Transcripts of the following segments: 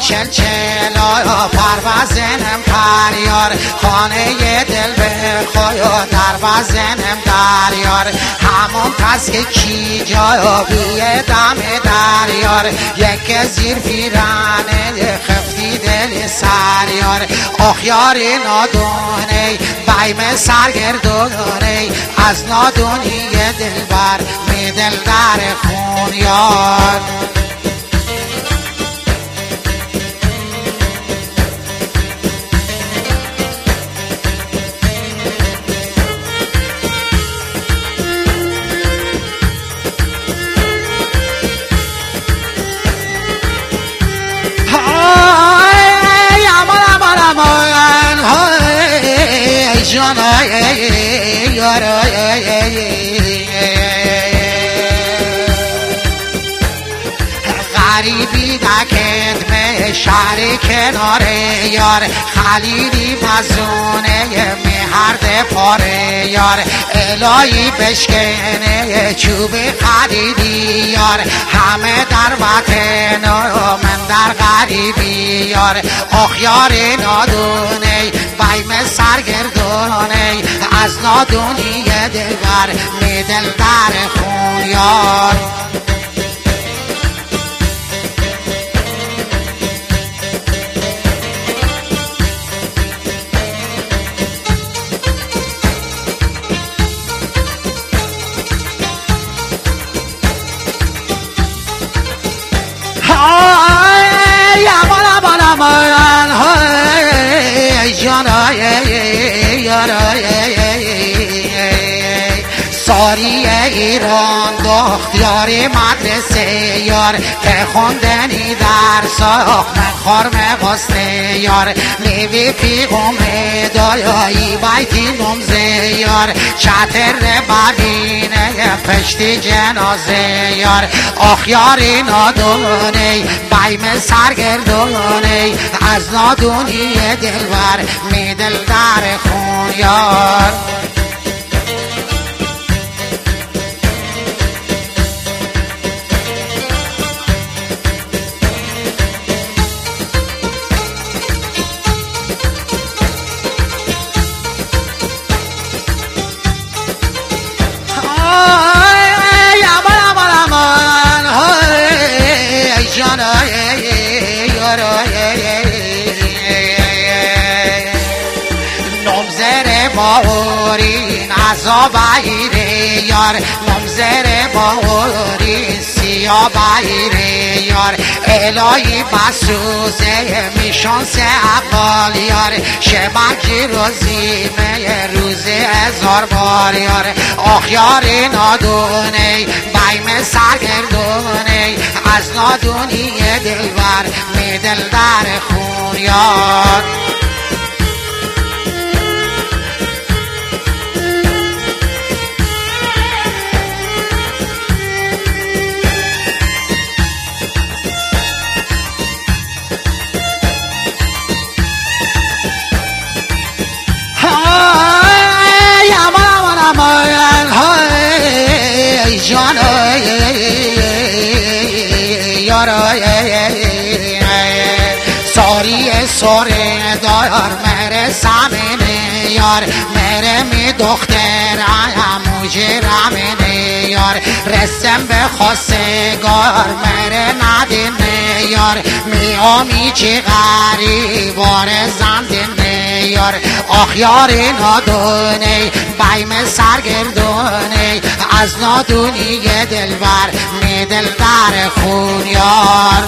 چل پروازنم پریار خانه دل بخواه در وزنم دریار همون کس که کی جا بیه دم دریار یک زیر پیرانه خفتی دل سریار آخ یاری نادونه بایم سرگردونه از نادونی دلبر می دل در خون یار غریبی دکت به شهر کناره یار خلیلی مزونه مهرد پاره یار الهی بشکنه چوب خلیلی یار همه در وطن و من در غریبی یار آخ یار نادونه بایم سرگردونه از نادونی دلبر می دل در خون یار ساری ایران دختیاری مدرسه یار که خوندنی در ساخ من خارم غسته یار لیوی پیغم دایایی بیتی نمزه یار چطر ببینه پشتی جنازه یار آخ یاری نادونه بایم سرگردونه از نادونی دلبر می دل در خون یار نمزر باورین عذاب ایره یار نمزر باورین سیاه ایره یار الهی بسوزه میشانسه اقبال یار شبکی روزیمه روزه هزار بار یار آخ یار نادونه بایم سرگردونه از نادونی دلبر می دل در خون یار ساری سوره دار مره سامنه یار مره می دختر مجرمنه یار رسم به خواستگار مره ندینه یار می آمی چی غریبار زندینه یار آخ یار نادونه بایم سرگردونه از نادونی دلبر می دل در خون یار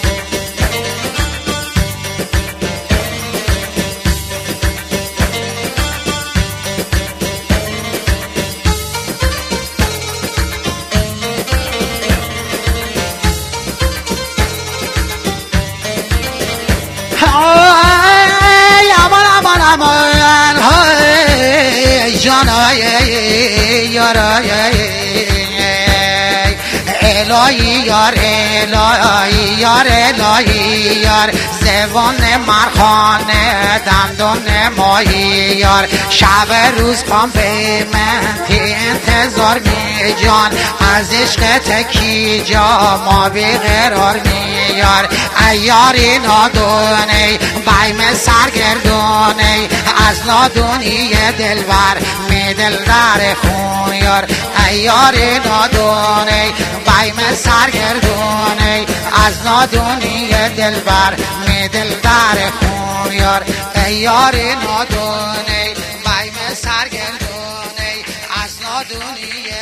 الهی یار الهی یار الهی یار زبان مرخانه دندون ماهی یار شب روز پام به من هزار می جان از عشق تکی جا ما بیقرار می یار ای یاری نادونی بایم سرگردونی از نادونی دلبر می دل در خون یار ای یاری نادونی بایم سرگردونی از نادونی دلبر می دل در خون یار ای یاری نادونی بایم سرگردونی از نادونی